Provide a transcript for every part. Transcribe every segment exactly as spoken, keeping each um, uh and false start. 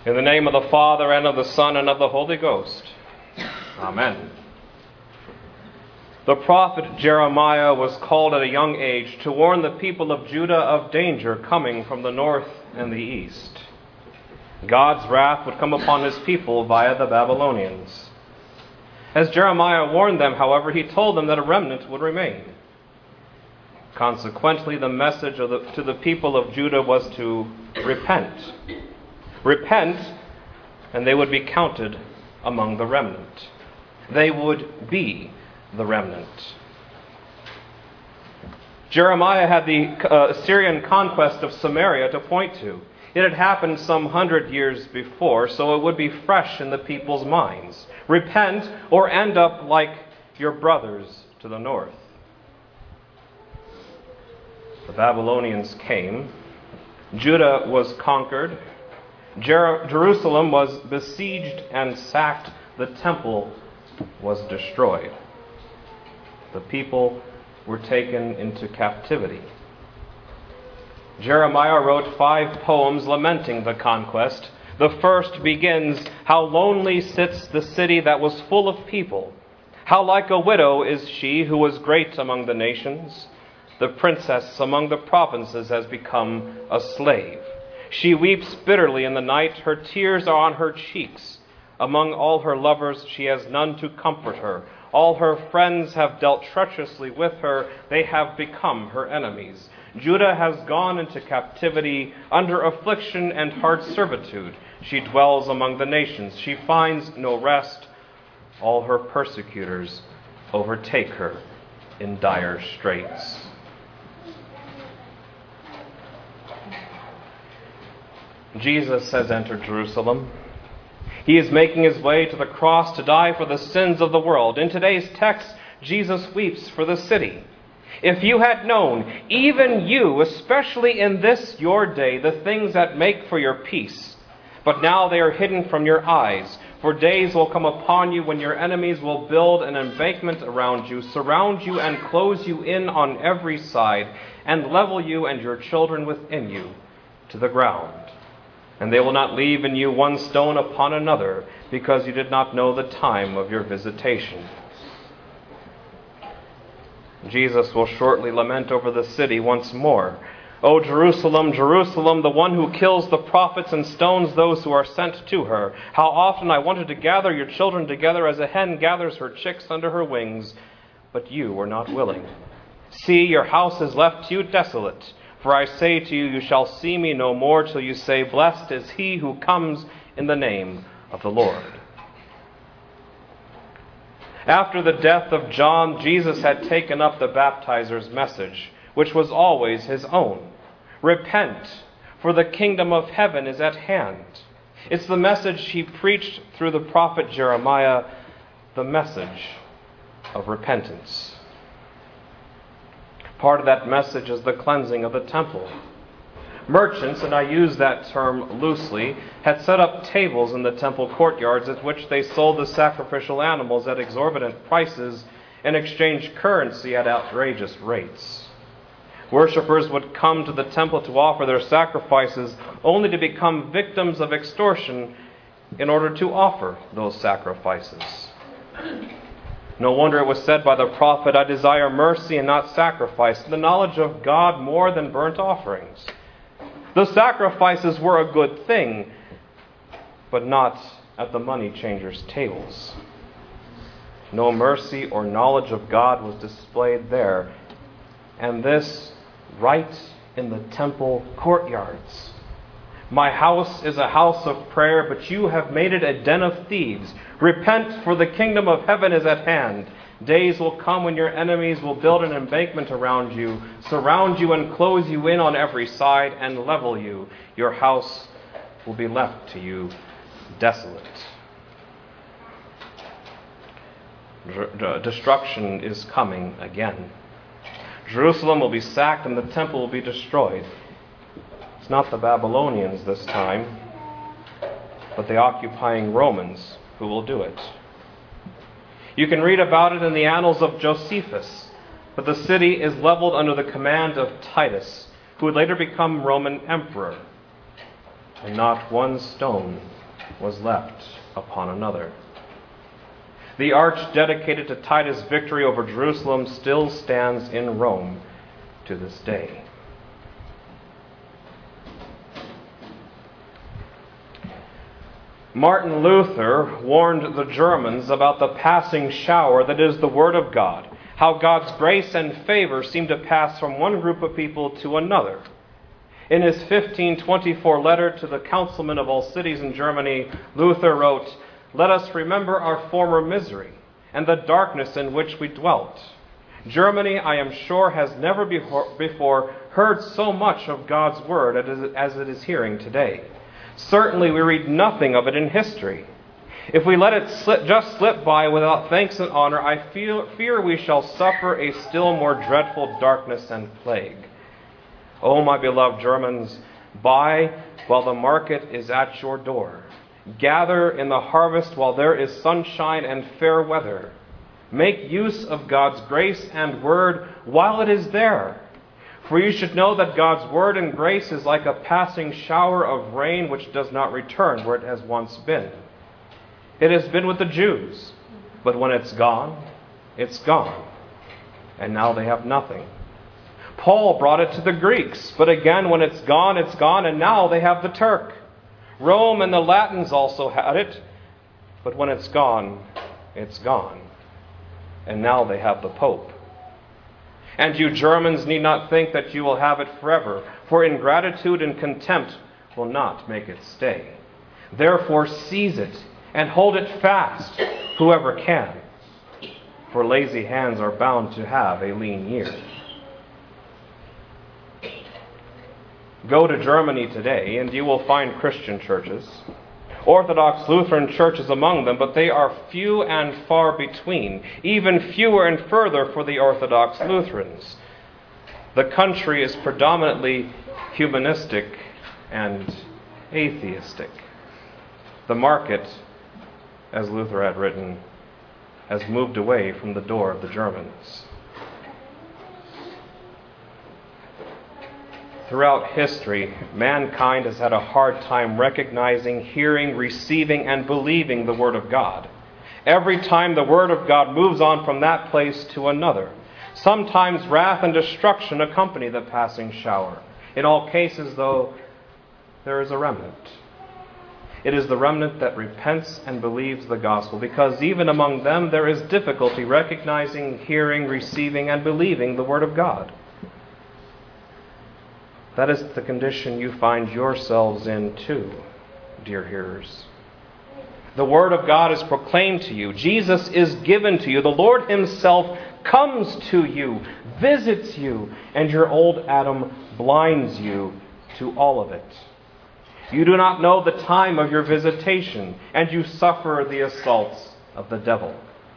In the name of the Father, and of the Son, and of the Holy Ghost. Amen. The prophet Jeremiah was called at a young age to warn the people of Judah of danger coming from the north and the east. God's wrath would come upon his people via the Babylonians. As Jeremiah warned them, however, he told them that a remnant would remain. Consequently, the message of the, to the people of Judah was to repent. Repent, and they would be counted among the remnant. They would be the remnant. Jeremiah had the uh, Assyrian conquest of Samaria to point to. It had happened some hundred years before, so it would be fresh in the people's minds. Repent or end up like your brothers to the north. The Babylonians came. Judah was conquered. Jer- Jerusalem was besieged and sacked. The temple was destroyed. The people were taken into captivity. Jeremiah wrote five poems lamenting the conquest. The first begins, "How lonely sits the city that was full of people. How like a widow is she who was great among the nations. The princess among the provinces has become a slave. She weeps bitterly in the night. Her tears are on her cheeks. Among all her lovers she has none to comfort her. All her friends have dealt treacherously with her. They have become her enemies. Judah has gone into captivity under affliction and hard servitude. She dwells among the nations. She finds no rest. All her persecutors overtake her in dire straits." Jesus has entered Jerusalem. He is making his way to the cross to die for the sins of the world. In today's text, Jesus weeps for the city. If you had known, even you, especially in this your day, the things that make for your peace, but now they are hidden from your eyes. For days will come upon you when your enemies will build an embankment around you, surround you and close you in on every side, and level you and your children within you to the ground. And they will not leave in you one stone upon another, because you did not know the time of your visitation. Jesus will shortly lament over the city once more. "O Jerusalem, Jerusalem, the one who kills the prophets and stones those who are sent to her. How often I wanted to gather your children together as a hen gathers her chicks under her wings, but you were not willing. See, your house is left to you desolate. For I say to you, you shall see me no more till you say, 'Blessed is he who comes in the name of the Lord.'" After the death of John, Jesus had taken up the baptizer's message, which was always his own. Repent, for the kingdom of heaven is at hand. It's the message he preached through the prophet Jeremiah, the message of repentance. Part of that message is the cleansing of the temple. Merchants, and I use that term loosely, had set up tables in the temple courtyards at which they sold the sacrificial animals at exorbitant prices and exchanged currency at outrageous rates. Worshippers would come to the temple to offer their sacrifices only to become victims of extortion in order to offer those sacrifices. No wonder it was said by the prophet, "I desire mercy and not sacrifice, the knowledge of God more than burnt offerings." The sacrifices were a good thing, but not at the money changers' tables. No mercy or knowledge of God was displayed there, and this right in the temple courtyards. "My house is a house of prayer, but you have made it a den of thieves. Repent, for the kingdom of heaven is at hand. Days will come when your enemies will build an embankment around you, surround you and close you in on every side, and level you. Your house will be left to you desolate." Destruction is coming again. Jerusalem will be sacked and the temple will be destroyed. It's not the Babylonians this time, but the occupying Romans who will do it. You can read about it in the annals of Josephus, but the city is leveled under the command of Titus, who would later become Roman emperor. and not one stone was left upon another. The arch dedicated to Titus' victory over Jerusalem still stands in Rome to this day. Martin Luther warned the Germans about the passing shower that is the Word of God, how God's grace and favor seem to pass from one group of people to another. In his fifteen twenty-four letter to the councilmen of all cities in Germany, Luther wrote, "Let us remember our former misery and the darkness in which we dwelt. Germany, I am sure, has never before heard so much of God's Word as it is hearing today. Certainly we read nothing of it in history. If we let it slip, just slip by without thanks and honor, I feel, fear we shall suffer a still more dreadful darkness and plague. Oh, my beloved Germans, buy while the market is at your door. Gather in the harvest while there is sunshine and fair weather. Make use of God's grace and word while it is there. For you should know that God's word and grace is like a passing shower of rain which does not return where it has once been. It has been with the Jews, but when it's gone, it's gone. And now they have nothing. Paul brought it to the Greeks, but again, when it's gone, it's gone, and now they have the Turk. Rome and the Latins also had it, but when it's gone, it's gone. And now they have the Pope. And you Germans need not think that you will have it forever, for ingratitude and contempt will not make it stay. Therefore seize it and hold it fast, whoever can, for lazy hands are bound to have a lean year. Go to Germany today, and you will find Christian churches, Orthodox Lutheran churches among them, but they are few and far between, even fewer and further for the Orthodox Lutherans. The country is predominantly humanistic and atheistic. The market, as Luther had written, has moved away from the door of the Germans. Throughout history, mankind has had a hard time recognizing, hearing, receiving, and believing the Word of God. Every time the Word of God moves on from that place to another. Sometimes wrath and destruction accompany the passing shower. In all cases, though, there is a remnant. It is the remnant that repents and believes the gospel, because even among them there is difficulty recognizing, hearing, receiving, and believing the Word of God. That is the condition you find yourselves in too, dear hearers. The Word of God is proclaimed to you. Jesus is given to you. The Lord Himself comes to you, visits you, and your old Adam blinds you to all of it. You do not know the time of your visitation, and you suffer the assaults of the devil.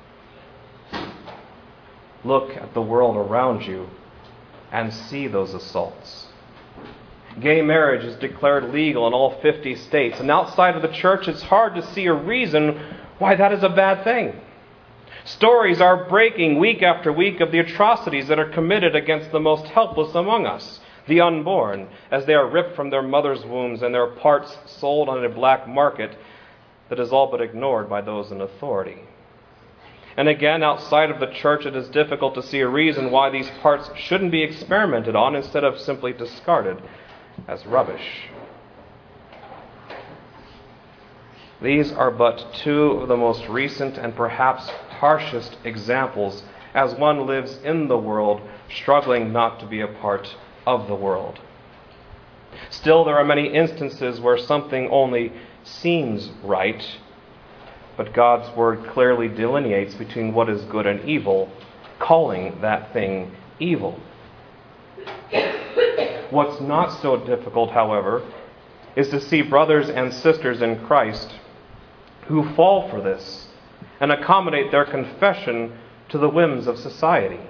Look at the world around you and see those assaults. Gay marriage is declared legal in all fifty states, and outside of the church it's hard to see a reason why that is a bad thing. Stories are breaking week after week of the atrocities that are committed against the most helpless among us, the unborn, as they are ripped from their mother's wombs and their parts sold on a black market that is all but ignored by those in authority. And again, outside of the church, it is difficult to see a reason why these parts shouldn't be experimented on instead of simply discarded as rubbish. These are but two of the most recent and perhaps harshest examples as one lives in the world, struggling not to be a part of the world. Still, there are many instances where something only seems right, but God's Word clearly delineates between what is good and evil, calling that thing evil. What's not so difficult, however, is to see brothers and sisters in Christ who fall for this and accommodate their confession to the whims of society.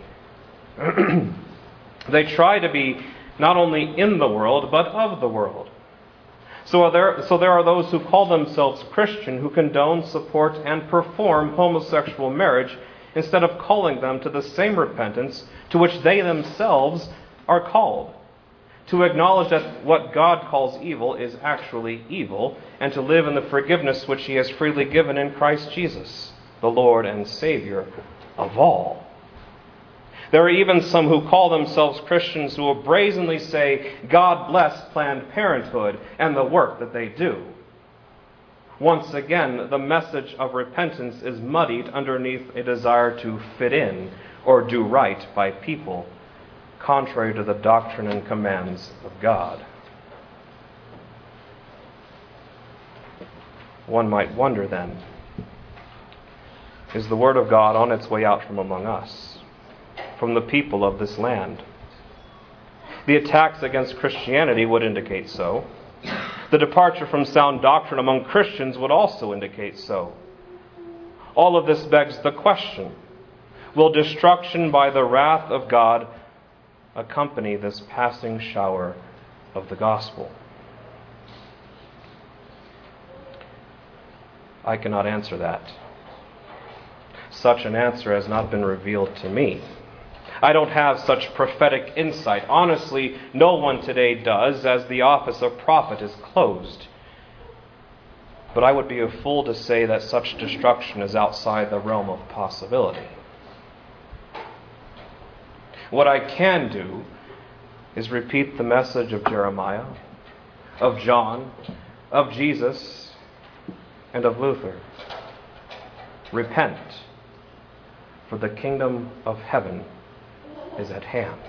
They try to be not only in the world, but of the world. So are there, so there are those who call themselves Christian who condone, support, and perform homosexual marriage instead of calling them to the same repentance to which they themselves are called. to acknowledge that what God calls evil is actually evil, and to live in the forgiveness which he has freely given in Christ Jesus, the Lord and Savior of all. There are even some who call themselves Christians who will brazenly say, God bless Planned Parenthood and the work that they do. Once again, the message of repentance is muddied underneath a desire to fit in or do right by people, contrary to the doctrine and commands of God. One might wonder then, is the Word of God on its way out from among us, from the people of this land? The attacks against Christianity would indicate so. The departure from sound doctrine among Christians would also indicate so. All of this begs the question, will destruction by the wrath of God accompany this passing shower of the gospel? I cannot answer that. Such an answer has not been revealed to me. I don't have such prophetic insight. Honestly, no one today does, as the office of prophet is closed. But I would be a fool to say that such destruction is outside the realm of possibility. What I can do is repeat the message of Jeremiah, of John, of Jesus, and of Luther. Repent, for the kingdom of heaven is at hand.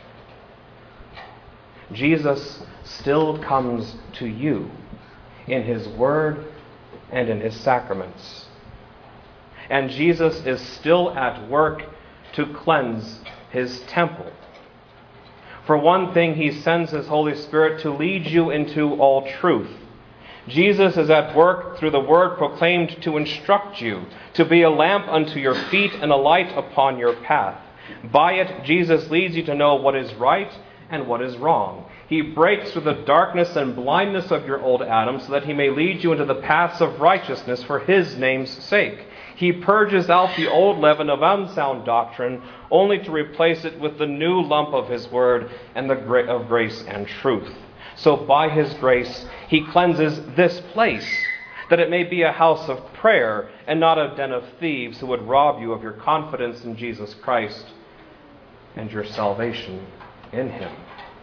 Jesus still comes to you in his word and in his sacraments. And Jesus is still at work to cleanse his temple. For one thing, he sends his Holy Spirit to lead you into all truth. Jesus is at work through the word proclaimed to instruct you, to be a lamp unto your feet and a light upon your path. By it, Jesus leads you to know what is right and what is wrong. He breaks through the darkness and blindness of your old Adam so that he may lead you into the paths of righteousness for his name's sake. He purges out the old leaven of unsound doctrine, only to replace it with the new lump of his word and the gra- of grace and truth. So by his grace, he cleanses this place, that it may be a house of prayer and not a den of thieves who would rob you of your confidence in Jesus Christ and your salvation in him.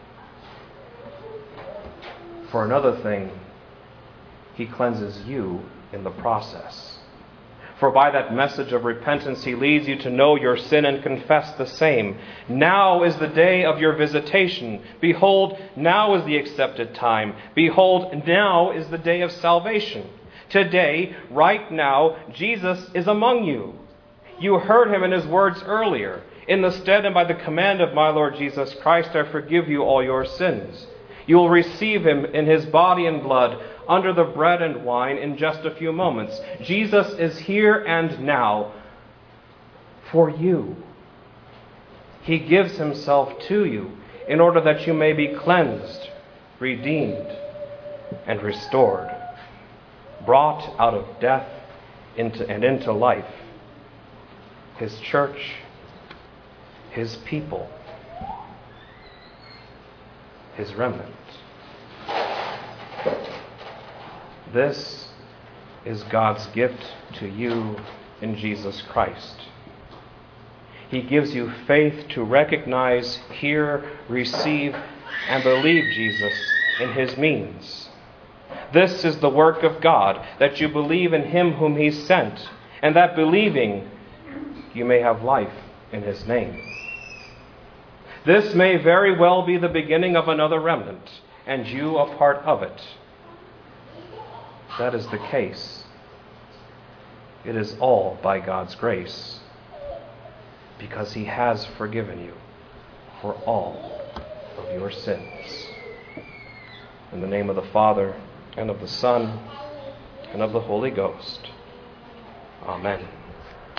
For another thing, he cleanses you in the process. For by that message of repentance, he leads you to know your sin and confess the same. Now is the day of your visitation. Behold, now is the accepted time. Behold, now is the day of salvation. Today, right now, Jesus is among you. You heard him in his words earlier. In the stead and by the command of my Lord Jesus Christ, I forgive you all your sins. You will receive him in his body and blood under the bread and wine in just a few moments. Jesus is here and now for you. He gives himself to you in order that you may be cleansed, redeemed, and restored, brought out of death into and into life. His church, his people, his remnant. This is God's gift to you in Jesus Christ. He gives you faith to recognize, hear, receive, and believe Jesus in his means. This is the work of God, that you believe in him whom he sent, and that believing you may have life in his name. This may very well be the beginning of another remnant, and you a part of it. If that is the case, it is all by God's grace, because he has forgiven you for all of your sins. In the name of the Father, and of the Son, and of the Holy Ghost. Amen.